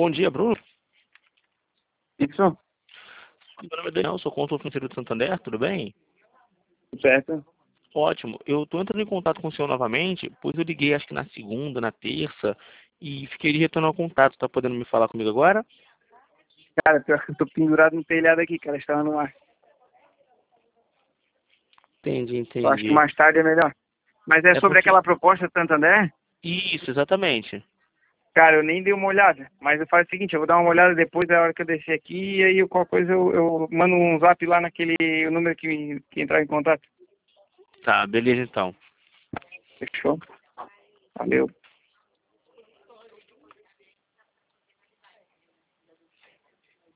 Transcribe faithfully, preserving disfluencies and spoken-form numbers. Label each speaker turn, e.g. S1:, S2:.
S1: Bom dia, Bruno.
S2: Isso,
S1: Meu nome é Daniel, sou consultor financeiro do Santander, tudo bem?
S2: certo.
S1: Ótimo. Eu estou entrando em contato com o senhor novamente, pois eu liguei acho que na segunda, na terça, e fiquei de retornar o contato. Está podendo me falar comigo agora?
S2: Cara, pior que eu tô pendurado no telhado aqui, cara, estava no ar.
S1: Entendi,
S2: Eu acho que
S1: entendi.
S2: mais tarde é melhor. Mas é
S1: É
S2: sobre
S1: porque...
S2: aquela proposta do Santander?
S1: Isso, exatamente.
S2: Cara, eu nem dei uma olhada, mas eu faço o seguinte, eu vou dar uma olhada depois da hora que eu descer aqui, e aí qualquer coisa eu, eu mando um zap lá naquele número que, que entrar em contato.
S1: Tá, beleza então.
S2: Fechou? Valeu.